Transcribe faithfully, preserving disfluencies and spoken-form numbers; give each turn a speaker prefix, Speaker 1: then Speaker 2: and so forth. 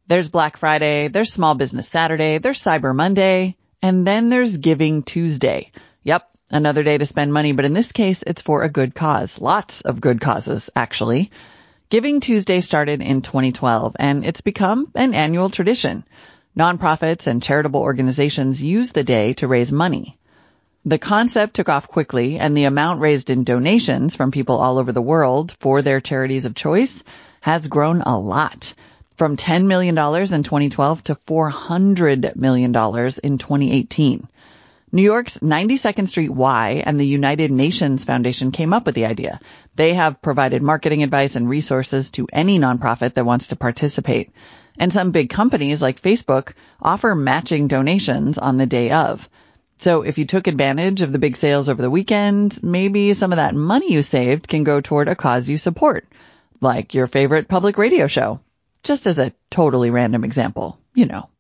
Speaker 1: There's Black Friday, there's Small Business Saturday, there's Cyber Monday, and then there's Giving Tuesday. Yep, another day to spend money, but in this case, it's for a good cause. Lots of good causes, actually. Giving Tuesday started in twenty twelve, and it's become an annual tradition. Nonprofits and charitable organizations use the day to raise money. The concept took off quickly, and the amount raised in donations from people all over the world for their charities of choice has grown a lot, from ten million dollars in twenty twelve to four hundred million dollars in twenty eighteen. New York's ninety-second Street Y and the United Nations Foundation came up with the idea. They have provided marketing advice and resources to any nonprofit that wants to participate. And some big companies like Facebook offer matching donations on the day of. So if you took advantage of the big sales over the weekend, maybe some of that money you saved can go toward a cause you support, like your favorite public radio show. Just as a totally random example, you know.